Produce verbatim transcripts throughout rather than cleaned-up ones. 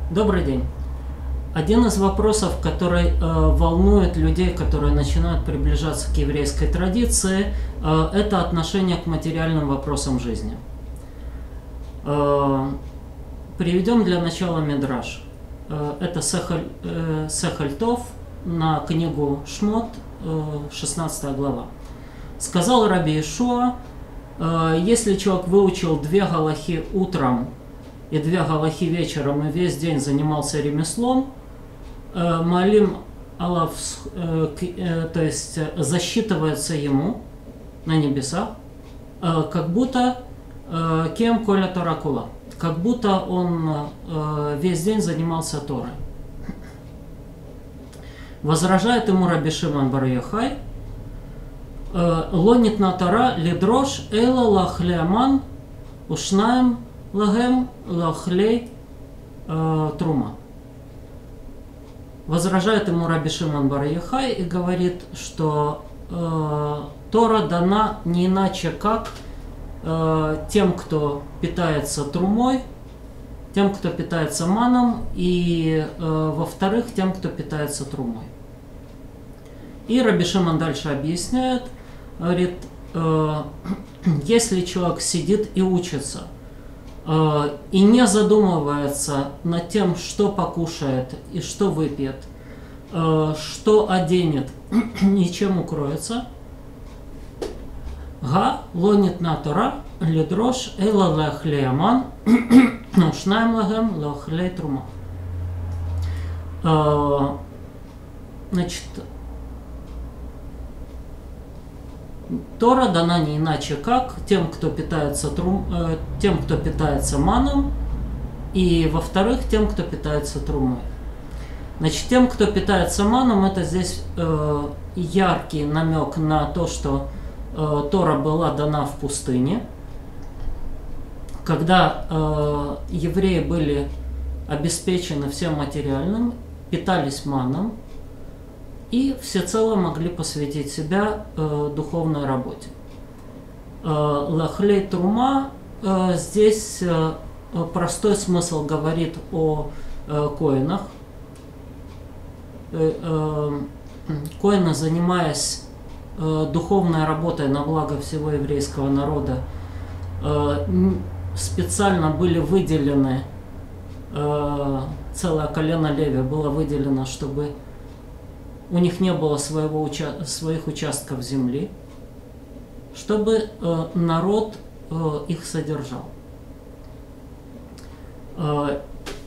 Добрый день. Один из вопросов, который э, волнует людей, которые начинают приближаться к еврейской традиции, э, это отношение к материальным вопросам жизни. Э, приведем для начала мидраш. Э, это Сехаль, э, Сехаль Тов на книгу Шмот, э, шестнадцатая глава. Сказал Раби Йешуа, э, если человек выучил две галахи утром и две галахи вечером и весь день занимался ремеслом, Малим Аллах, то есть засчитывается ему на небесах, как будто кем коля Торакула, как будто он весь день занимался Торой. Возражает ему Раби Шимон бар Йохай: лонит на Тора лидрош эла лахлеаман ушнаем лагем лахлей трума. Возражает ему Раби Шимон бар Йохай и говорит, что э, Тора дана не иначе как э, тем, кто питается трумой, тем, кто питается маном, и э, во-вторых, тем, кто питается трумой. И Раби Шимон дальше объясняет, говорит, э, если человек сидит и учится, и не задумывается над тем, что покушает и что выпьет, что оденет и чем укроется, га лонит на Тора лидрош эла лахлеяман ушнаем лагем лахлей трума. Значит, Тора дана не иначе как тем, кто питается трум, э, тем, кто питается маном, и во-вторых, тем, кто питается трумой. Значит, тем, кто питается маном, это здесь э, яркий намек на то, что э, Тора была дана в пустыне, когда э, евреи были обеспечены всем материальным, питались маном, и всецело могли посвятить себя э, духовной работе. Э, Лахлей трума, э, здесь э, простой смысл говорит о э, коинах. Э, э, коины, занимаясь э, духовной работой на благо всего еврейского народа, э, специально были выделены, э, целое колено Леви было выделено, чтобы у них не было своего уча- своих участков земли, чтобы э, народ э, их содержал. Э,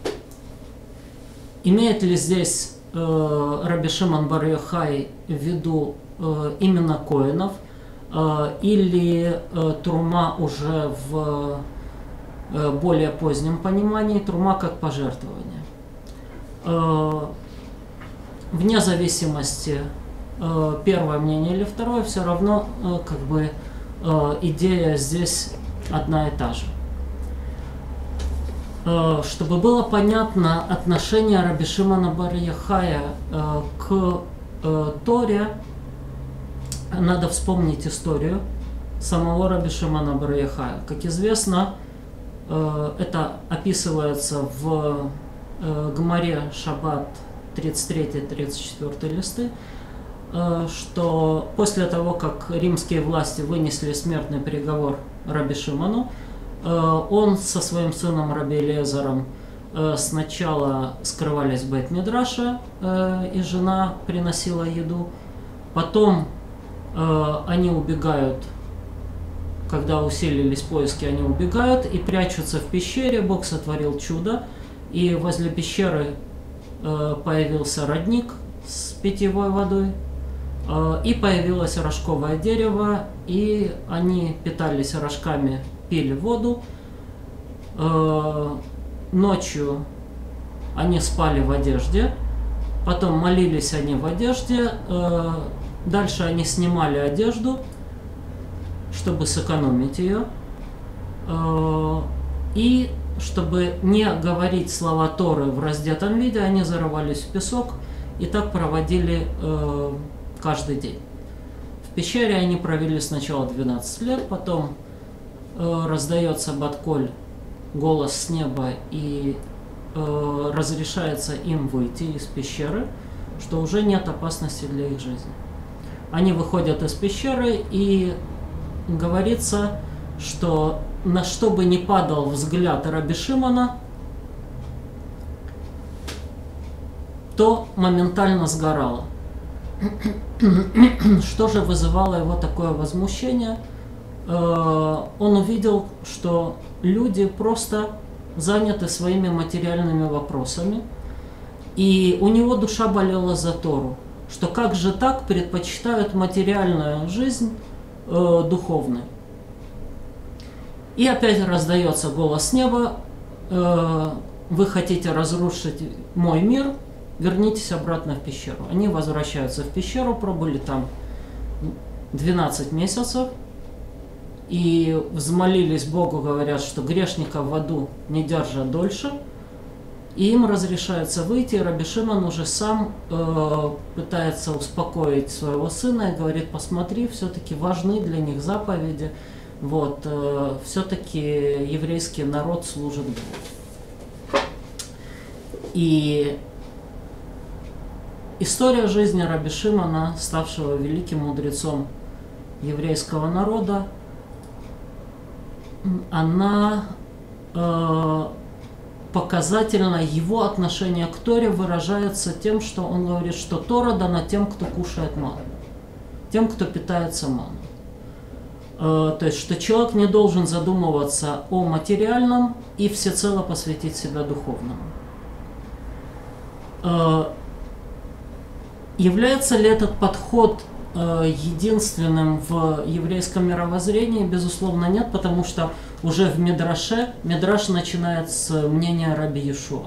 имеет ли здесь э, Раби Шимон бар Йохай в виду э, именно коинов, э, или э, трума уже в э, более позднем понимании, трума как пожертвование? Э, Вне зависимости, э, первое мнение или второе, все равно э, как бы э, идея здесь одна и та же. Э, чтобы было понятно отношение Раби Шимона бар Йохая э, к э, Торе, надо вспомнить историю самого Раби Шимона бар Йохая. Как известно, э, это описывается в э, Гмаре Шаббат тридцать третий тридцать четвёртый листы, что после того, как римские власти вынесли смертный приговор Раби Шимону, он со своим сыном Раби Элиэзером сначала скрывались в Бейт-Мидраше, и жена приносила еду, потом они убегают, когда усилились поиски, они убегают и прячутся в пещере. Бог сотворил чудо, и возле пещеры появился родник с питьевой водой, и появилось рожковое дерево, и они питались рожками, пили воду. Ночью они спали в одежде, потом молились они в одежде, дальше они снимали одежду, чтобы сэкономить ее, и чтобы не говорить слова Торы в раздетом виде, они зарывались в песок и так проводили э, каждый день. В пещере они провели сначала двенадцать лет, потом э, раздается бат-коль, голос с неба, и э, разрешается им выйти из пещеры, что уже нет опасности для их жизни. Они выходят из пещеры, и говорится, что на что бы ни падал взгляд Раби Шимона, то моментально сгорало. Что же вызывало его такое возмущение? Он увидел, что люди просто заняты своими материальными вопросами, и у него душа болела за Тору, что как же так предпочитают материальную жизнь э, духовной. И опять раздается голос с неба: э, вы хотите разрушить мой мир, вернитесь обратно в пещеру. Они возвращаются в пещеру, пробыли там двенадцать месяцев, и взмолились Богу, говорят, что грешника в аду не держат дольше, и им разрешается выйти. Раби Шимон уже сам э, пытается успокоить своего сына и говорит: посмотри, все-таки важны для них заповеди, вот, э, все-таки еврейский народ служит Богу. И история жизни Раби Шимона, ставшего великим мудрецом еврейского народа, она э, показательно, его отношение к Торе выражается тем, что он говорит, что Тора дана тем, кто кушает ману, тем, кто питается маной. Э, то есть, что человек не должен задумываться о материальном и всецело посвятить себя духовному. Э, является ли этот подход единственным в еврейском мировоззрении? Безусловно, нет, потому что уже в Мидраше, Мидраш начинает с мнения Раби Йешуа,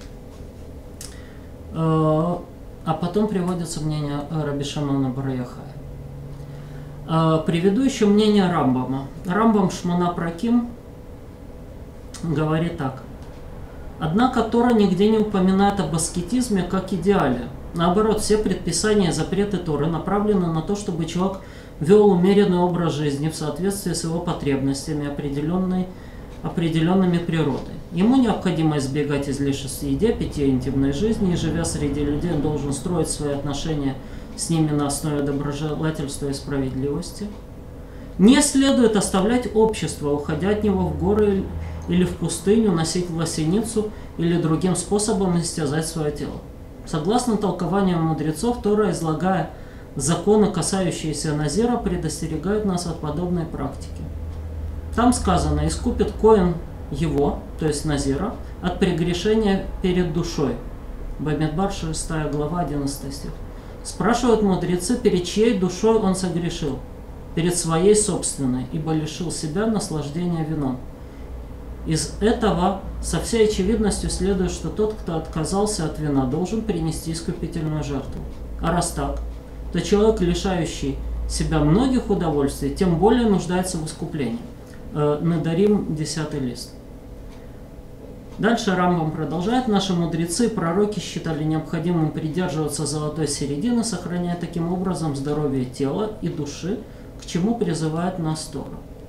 а потом приводится мнение Раби Шимона бар Йохая. Приведу еще мнение Рамбама. Рамбам Шмона Праким говорит так: однако Тора нигде не упоминает об аскетизме как идеале. Наоборот, все предписания и запреты Торы направлены на то, чтобы человек вел умеренный образ жизни в соответствии с его потребностями, определенной, определенными природой. Ему необходимо избегать излишеств в еде, питье, интимной жизни, и, живя среди людей, он должен строить свои отношения с ними на основе доброжелательства и справедливости. Не следует оставлять общество, уходя от него в горы или в пустыню, носить власеницу или другим способом истязать свое тело. Согласно толкованию мудрецов, Тора, излагая законы, касающиеся назира, предостерегает нас от подобной практики. Там сказано: искупит коэн его, то есть назира, от прегрешения перед душой. Бамидбар, шестая глава, одиннадцатый стих. Спрашивают мудрецы, перед чьей душой он согрешил? Перед своей собственной, ибо лишил себя наслаждения вином. Из этого со всей очевидностью следует, что тот, кто отказался от вина, должен принести искупительную жертву. А раз так, то человек, лишающий себя многих удовольствий, тем более нуждается в искуплении. Недарим, десятый лист. Дальше Рамбам продолжает: наши мудрецы и пророки считали необходимым придерживаться золотой середины, сохраняя таким образом здоровье тела и души, к чему призывает нас Тора.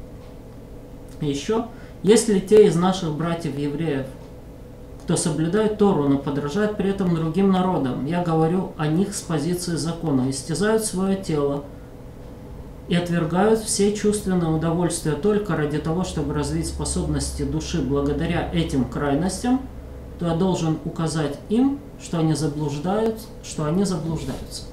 Еще: если те из наших братьев-евреев, кто соблюдает Тору, но подражает при этом другим народам, я говорю о них с позиции закона, истязают свое тело и отвергают все чувственные удовольствия только ради того, чтобы развить способности души благодаря этим крайностям, то я должен указать им, что они заблуждают, что они заблуждаются.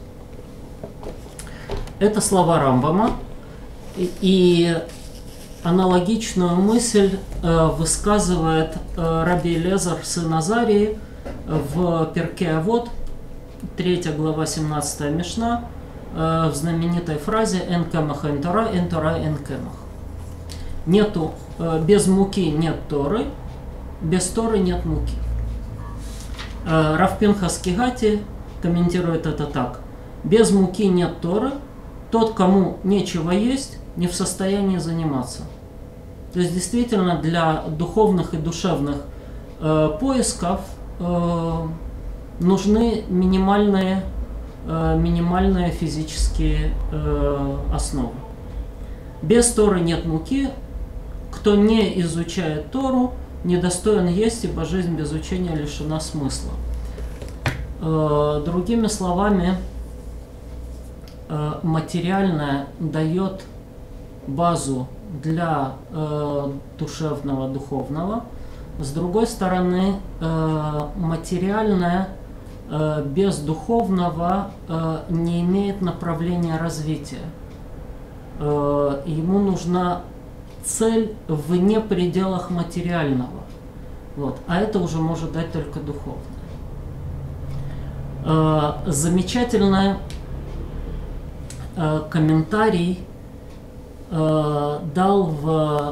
Это слова Рамбама, и, и аналогичную мысль э, высказывает э, Раби Элиэзер сын Азарии в Перкей Авот, третья глава, семнадцатая мишна, э, в знаменитой фразе «Эн кемах эн Тора, эн Тора эн кемах». Нету, э, без муки нет Торы, без Торы нет муки. Э, Рав Пинхас Кигати комментирует это так: без муки нет Торы, тот, кому нечего есть, не в состоянии заниматься. То есть действительно для духовных и душевных э, поисков э, нужны минимальные, э, минимальные физические э, основы. Без Торы нет муки. Кто не изучает Тору, недостоин есть, ибо жизнь без учения лишена смысла. Э, другими словами, э, материальное дает базу для э, душевного, духовного. С другой стороны, э, материальное э, без духовного э, не имеет направления развития. Э, ему нужна цель вне пределах материального. Вот. А это уже может дать только духовное. Э, замечательный э, комментарий э, дал в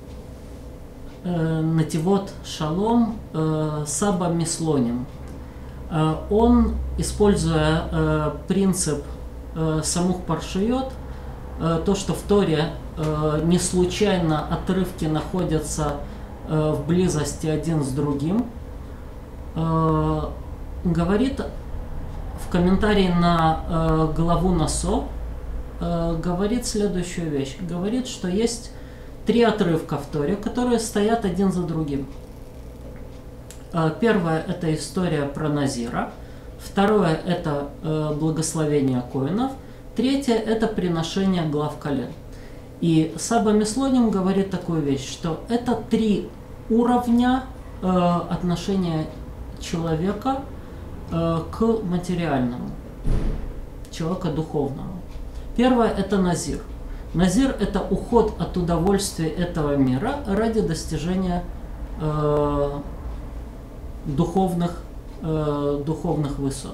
э, Нативот Шалом э, Саба Мислоним. Э, он, используя э, принцип э, самух паршиот, э, то, что в Торе э, не случайно отрывки находятся э, в близости один с другим, э, говорит в комментарии на э, главу Насо, э, говорит следующую вещь. Говорит, что есть три отрывка в Торе, которые стоят один за другим. Э, первое – это история про Назира. Второе – это э, благословение коинов. Третье – это приношение глав колен. И Саба Мислоним говорит такую вещь, что это три уровня э, отношения человека к материальному, человека духовному. Первое – это назир. Назир – это уход от удовольствия этого мира ради достижения э, духовных, э, духовных высот.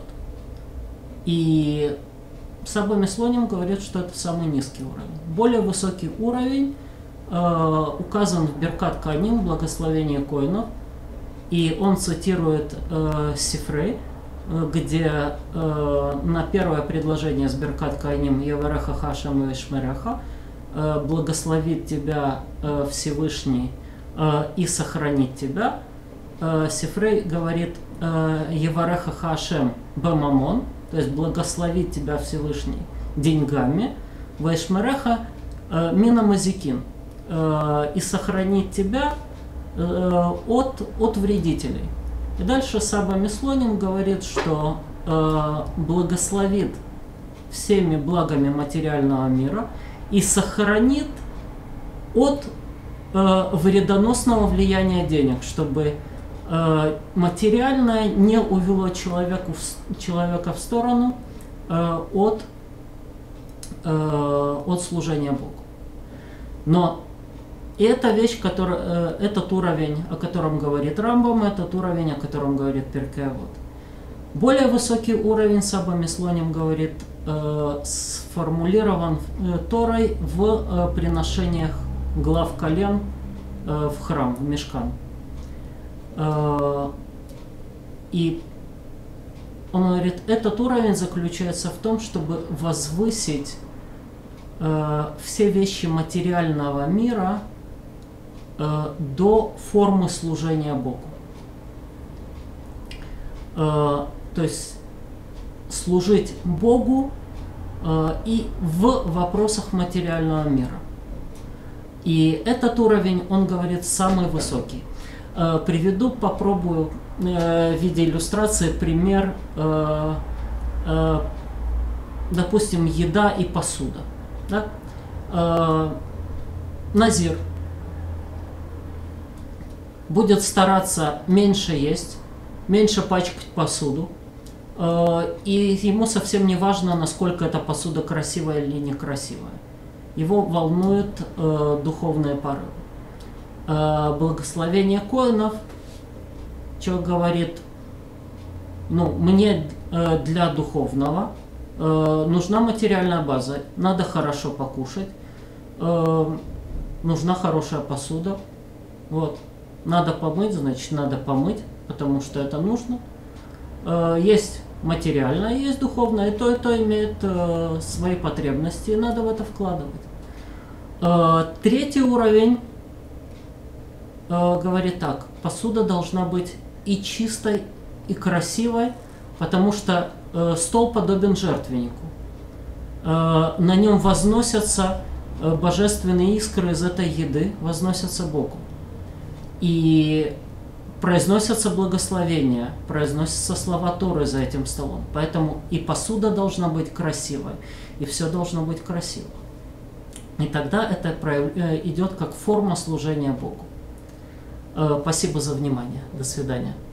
И Саба Мислоним говорит, что это самый низкий уровень. Более высокий уровень э, указан в Беркат Коаним, благословение коинов, и он цитирует э, Сифрей, где э, на первое предложение с Беркат Коаним Евареха Хашем и Шмереха э, благословит тебя э, Всевышний э, и сохранит тебя. Э, Сифрей говорит э, Евареха Хашем Бамамон, то есть благословит тебя Всевышний деньгами, Вайшмереха э, Мина Мазикин, э, и сохранит тебя э, от, от вредителей. И дальше Саба Мислоним говорит, что э, благословит всеми благами материального мира и сохранит от э, вредоносного влияния денег, чтобы э, материальное не увело человеку в, человека в сторону э, от, э, от служения Богу. Но и это вещь, которая, э, этот уровень, о котором говорит Рамбам, этот уровень, о котором говорит Перкей Авот. Более высокий уровень, Саба Мислоним говорит, э, сформулирован э, Торой в э, приношениях глав колен э, в храм, в мишкан. Э, и он говорит, этот уровень заключается в том, чтобы возвысить э, все вещи материального мира до формы служения Богу. То есть служить Богу и в вопросах материального мира. И этот уровень, он говорит, самый высокий. Приведу, попробую в виде иллюстрации пример, допустим, еда и посуда. Да? Назир будет стараться меньше есть, меньше пачкать посуду, и ему совсем не важно, насколько эта посуда красивая или некрасивая. Его волнуют духовные порывы. Благословение коинов, человек говорит, ну, мне для духовного нужна материальная база, надо хорошо покушать, нужна хорошая посуда, вот. Надо помыть, значит, надо помыть, потому что это нужно. Есть материальное, есть духовное, и то, и то имеет свои потребности, и надо в это вкладывать. Третий уровень говорит так, посуда должна быть и чистой, и красивой, потому что стол подобен жертвеннику. На нем возносятся божественные искры из этой еды, возносятся Богу. И произносятся благословения, произносятся слова Торы за этим столом. Поэтому и посуда должна быть красивой, и все должно быть красиво. И тогда это идет как форма служения Богу. Спасибо за внимание. До свидания.